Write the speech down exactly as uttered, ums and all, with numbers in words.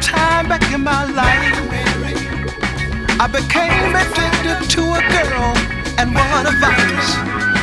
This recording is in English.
time back in my life, I became addicted to a girl, and what a vice.